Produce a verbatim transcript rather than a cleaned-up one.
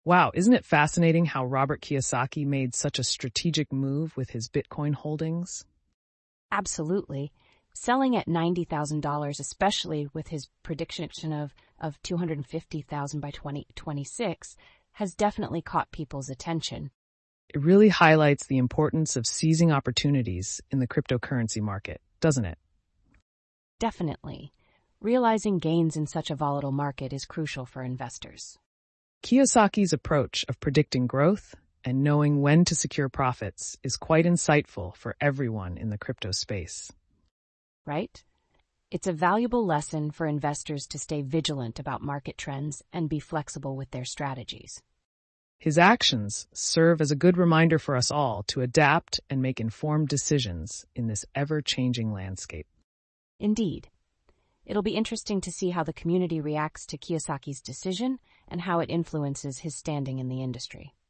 Wow, isn't it fascinating how Robert Kiyosaki made such a strategic move with his Bitcoin holdings? Absolutely. Selling at ninety thousand dollars, especially with his prediction of, of two hundred fifty thousand dollars by twenty twenty-six, has definitely caught people's attention. It really highlights the importance of seizing opportunities in the cryptocurrency market, doesn't it? Definitely. Realizing gains in such a volatile market is crucial for investors. Kiyosaki's approach of predicting growth and knowing when to secure profits is quite insightful for everyone in the crypto space. Right? It's a valuable lesson for investors to stay vigilant about market trends and be flexible with their strategies. His actions serve as a good reminder for us all to adapt and make informed decisions in this ever-changing landscape. Indeed. It'll be interesting to see how the community reacts to Kiyosaki's decision and how it influences his standing in the industry.